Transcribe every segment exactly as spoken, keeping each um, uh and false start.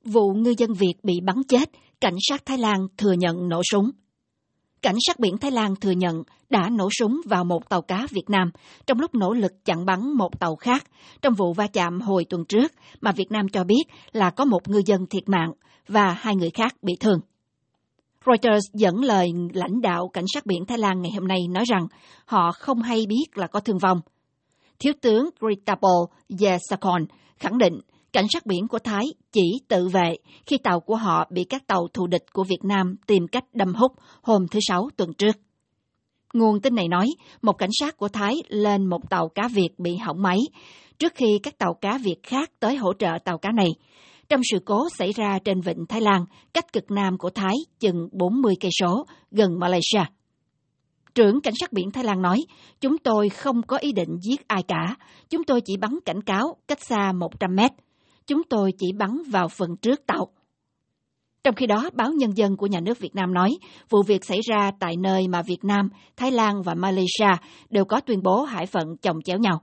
Vụ ngư dân Việt bị bắn chết, cảnh sát Thái Lan thừa nhận nổ súng. Cảnh sát biển Thái Lan thừa nhận đã nổ súng vào một tàu cá Việt Nam trong lúc nỗ lực chặn bắn một tàu khác trong vụ va chạm hồi tuần trước mà Việt Nam cho biết là có một ngư dân thiệt mạng và hai người khác bị thương. Reuters dẫn lời lãnh đạo cảnh sát biển Thái Lan ngày hôm nay nói rằng họ không hay biết là có thương vong. Thiếu tướng Gritapol Yesakon khẳng định cảnh sát biển của Thái chỉ tự vệ khi tàu của họ bị các tàu thù địch của Việt Nam tìm cách đâm húc hôm thứ Sáu tuần trước. Nguồn tin này nói một cảnh sát của Thái lên một tàu cá Việt bị hỏng máy trước khi các tàu cá Việt khác tới hỗ trợ tàu cá này, trong sự cố xảy ra trên vịnh Thái Lan, cách cực nam của Thái chừng bốn mươi cây số gần Malaysia. Trưởng cảnh sát biển Thái Lan nói, chúng tôi không có ý định giết ai cả, chúng tôi chỉ bắn cảnh cáo cách xa một trăm mét. Chúng tôi chỉ bắn vào phần trước tàu. Trong khi đó, báo Nhân dân của nhà nước Việt Nam nói, vụ việc xảy ra tại nơi mà Việt Nam, Thái Lan và Malaysia đều có tuyên bố hải phận chồng chéo nhau.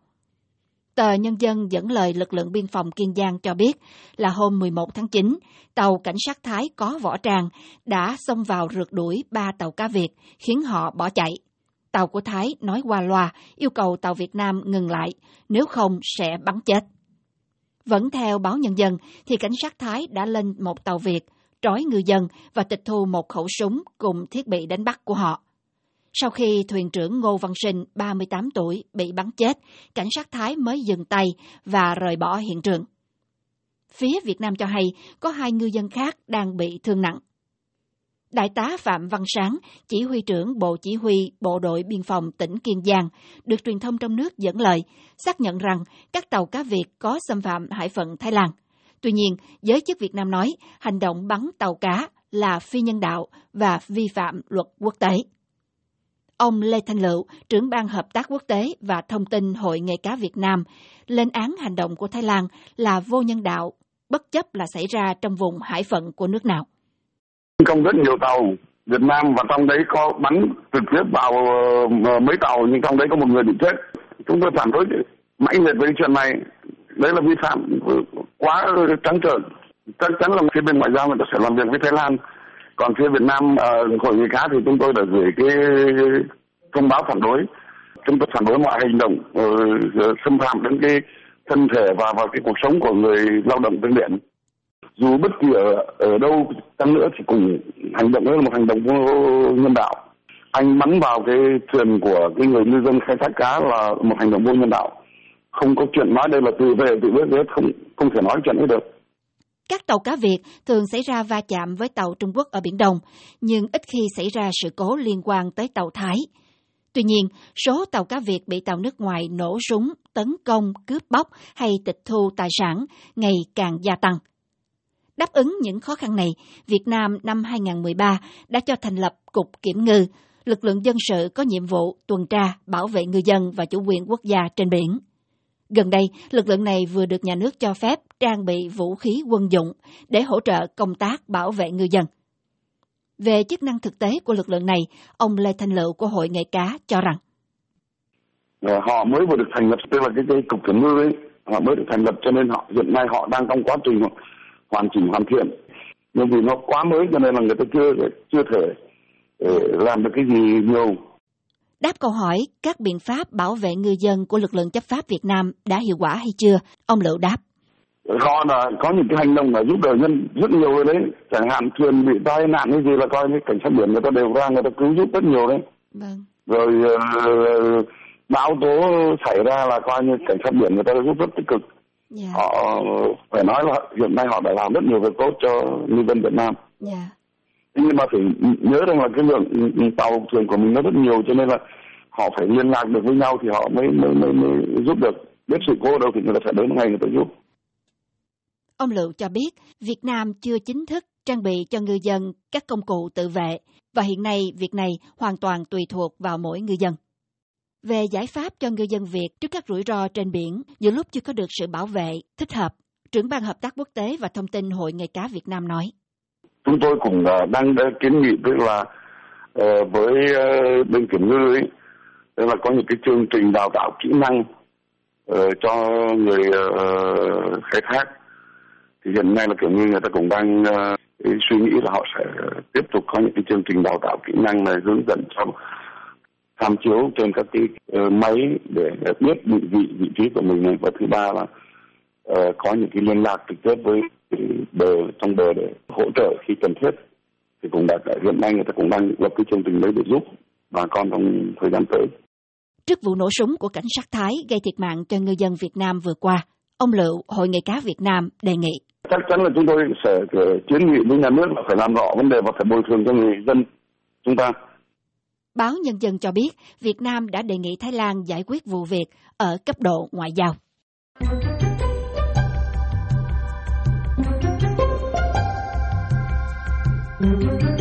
Tờ Nhân dân dẫn lời lực lượng biên phòng Kiên Giang cho biết là hôm mười một tháng chín, tàu cảnh sát Thái có võ trang đã xông vào rượt đuổi ba tàu cá Việt, khiến họ bỏ chạy. Tàu của Thái nói qua loa yêu cầu tàu Việt Nam ngừng lại, nếu không sẽ bắn chết. Vẫn theo báo Nhân dân, thì cảnh sát Thái đã lên một tàu Việt, trói ngư dân và tịch thu một khẩu súng cùng thiết bị đánh bắt của họ. Sau khi thuyền trưởng Ngô Văn Sinh, ba mươi tám tuổi, bị bắn chết, cảnh sát Thái mới dừng tay và rời bỏ hiện trường. Phía Việt Nam cho hay có hai ngư dân khác đang bị thương nặng. Đại tá Phạm Văn Sáng, chỉ huy trưởng Bộ Chỉ huy Bộ đội Biên phòng tỉnh Kiên Giang, được truyền thông trong nước dẫn lời, xác nhận rằng các tàu cá Việt có xâm phạm hải phận Thái Lan. Tuy nhiên, giới chức Việt Nam nói hành động bắn tàu cá là phi nhân đạo và vi phạm luật quốc tế. Ông Lê Thanh Lựu, trưởng ban hợp tác quốc tế và thông tin Hội Nghề cá Việt Nam, lên án hành động của Thái Lan là vô nhân đạo, bất chấp là xảy ra trong vùng hải phận của nước nào. Không rất nhiều tàu Việt Nam và trong đấy có bắn trực tiếp vào mấy tàu, nhưng trong đấy có một người bị chết. Chúng tôi phản đối mãnh liệt với chuyện này. Đấy là vi phạm quá trắng trợn. Chắc chắn là phía bên ngoại giao người ta sẽ làm việc với Thái Lan. Còn phía Việt Nam, uh, Hội Nghề cá thì chúng tôi đã gửi cái thông báo phản đối. Chúng tôi phản đối mọi hành động uh, xâm phạm đến cái thân thể và vào cái cuộc sống của người lao động trên biển. Dù bất kỳ ở, ở đâu chăng nữa thì cùng hành động đó là một hành động vô nhân đạo. Anh bắn vào cái thuyền của cái người ngư dân khai thác cá là một hành động vô nhân đạo. Không có chuyện nói đây là tự vệ, tự biết hết, không, không thể nói chuyện ấy được. Các tàu cá Việt thường xảy ra va chạm với tàu Trung Quốc ở Biển Đông, nhưng ít khi xảy ra sự cố liên quan tới tàu Thái. Tuy nhiên, số tàu cá Việt bị tàu nước ngoài nổ súng, tấn công, cướp bóc hay tịch thu tài sản ngày càng gia tăng. Đáp ứng những khó khăn này, Việt Nam năm hai không một ba đã cho thành lập Cục Kiểm ngư, lực lượng dân sự có nhiệm vụ tuần tra, bảo vệ ngư dân và chủ quyền quốc gia trên biển. Gần đây, lực lượng này vừa được nhà nước cho phép trang bị vũ khí quân dụng để hỗ trợ công tác bảo vệ ngư dân. Về chức năng thực tế của lực lượng này, ông Lê Thanh Lựu của Hội Nghề cá cho rằng họ mới vừa được thành lập, tức là cái, cái Cục Kiểm ngư ấy, họ mới được thành lập cho nên họ hiện nay họ đang trong quá trình hoàn chỉnh hoàn thiện. Nhưng vì nó quá mới cho nên là người ta chưa chưa thể làm được cái gì nhiều. Đáp câu hỏi các biện pháp bảo vệ ngư dân của lực lượng chấp pháp Việt Nam đã hiệu quả hay chưa, ông Lựu đáp. Họ là có những cái hành động là giúp đỡ nhân rất nhiều rồi đấy. Chẳng hạn thuyền bị tai nạn hay gì là coi như cảnh sát biển người ta đều ra, người ta cứu giúp rất nhiều đấy. Vâng. Rồi uh, bão tố xảy ra là coi như cảnh sát biển người ta giúp rất tích cực. Yeah. Họ phải nói là hiện nay họ đã làm rất nhiều việc tốt cho ngư dân Việt Nam. Yeah. Nhưng mà phải nhớ rằng là cái lượng tàu thuyền của mình nó rất nhiều, cho nên là họ phải liên lạc được với nhau thì họ mới mới mới, mới giúp được. Biết sự cố đâu thì người ta phải đến ngày người ta giúp. Ông Lựu cho biết Việt Nam chưa chính thức trang bị cho ngư dân các công cụ tự vệ và hiện nay việc này hoàn toàn tùy thuộc vào mỗi ngư dân. Về giải pháp cho ngư dân Việt trước các rủi ro trên biển giữa lúc chưa có được sự bảo vệ thích hợp, trưởng ban hợp tác quốc tế và thông tin Hội Nghề cá Việt Nam nói. Chúng tôi cũng đang kiến nghị tức là uh, với uh, bên kiểm ngư ấy, tức là có những cái chương trình đào tạo kỹ năng uh, cho người uh, khai thác Thì hiện nay là kiểu như người ta cũng đang uh, suy nghĩ là họ sẽ tiếp tục có những cái chương trình đào tạo kỹ năng này, hướng dẫn cho tham chiếu trên các cái uh, máy để biết định vị vị trí của mình này. Và thứ ba là uh, có những cái liên lạc trực tiếp với bờ trong bờ để hỗ trợ khi cần thiết. Thì cũng đã hiện nay người ta cũng đang lập cái chương trình đấy để giúp bà con trong thời gian tới. Trước vụ nổ súng của cảnh sát Thái gây thiệt mạng cho ngư dân Việt Nam vừa qua, ông Lựu, Hội Nghề cá Việt Nam đề nghị. Chắc chắn là chúng tôi sẽ kiến nghị với nhà nước là phải làm rõ vấn đề và phải bồi thường cho người dân chúng ta. Báo Nhân dân cho biết Việt Nam đã đề nghị Thái Lan giải quyết vụ việc ở cấp độ ngoại giao. Thank you.